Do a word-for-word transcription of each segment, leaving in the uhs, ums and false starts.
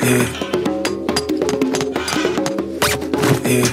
Yeah. Yeah.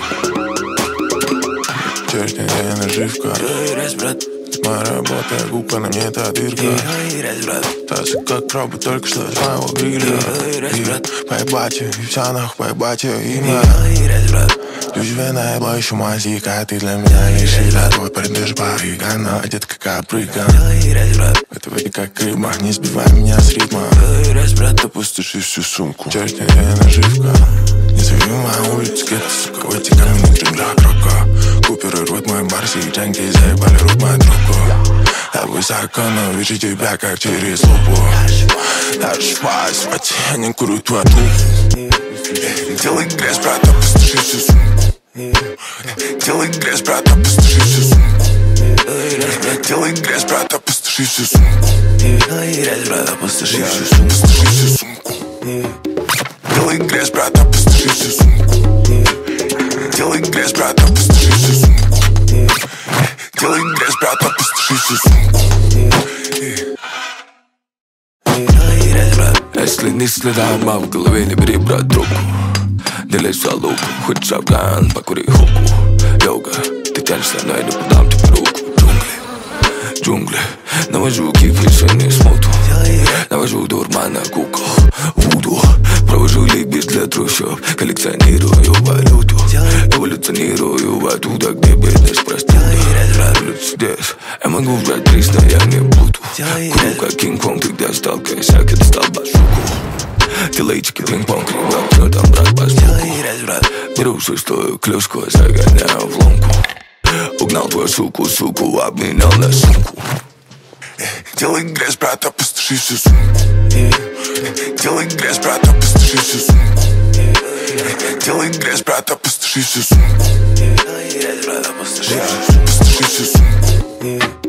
Чёртня я наживка. Моя работа, я губка, на мне та дырка. Тасы как робот, только что с моего гриля. Поебать ее, и вся нахуй, поебать ее имя. Дюжевена ебла еще мазика, ты для меня лишь еда. Твой парень даже паригана, одет как опрыган. Это вроде как рыба, не сбивай меня с ритма. Опустоши всю сумку. Чёртня я наживка. Не зови мою улицу, где-то, сука, в эти каменные джунгли крока. Купируют мой Марс и джанки, заебали рот мою трубку. Я высоко, но вижу тебя как через лупу. Даже спать, спать, я не курю твою трубку. Делай грязь, брат, опустоши всю сумку. Делай грязь, брат, опустоши всю сумку. Делай грязь, брат, опустоши всю сумку. Делай грязь, брат, опустоши всю сумку. Делай грязь, брат, опустоши всю сумку. Делай грязь, брат, опустоши всю сумку. Делай грязь, брат, опустоши всю сумку. Если не следа в голове, не бери, брат, трубку. Делай шалупу, хоть шапкан, покури хуку. Йога, ты тянешься, но я не подам тебе руку. Джунгли, джунгли, навожу кик, решение смуту. Навожу дурман на кукол, вуду. Провожу лиги для трущоб, коллекционирую валюту. Эволюционирую оттуда, где бедность простуда. Здесь я могу вжать триста, я не буду. Курю как Кинг-Конг, когда сталкиваюсь, я когда стал башуку. Делейчики, пинг-понг, кривал, что там, брат, по звуку. Беру шестую клюшку, загоняю в ломку. Угнал твою суку, суку, обменял на сумку. Делай грязь, брат, опустоши всю сумку. Делай грязь, брат, опустоши всю сумку. Делай грязь, брат, опустоши всю сумку. Делай грязь, брат, опустоши всю сумку. Опустоши всю сумку.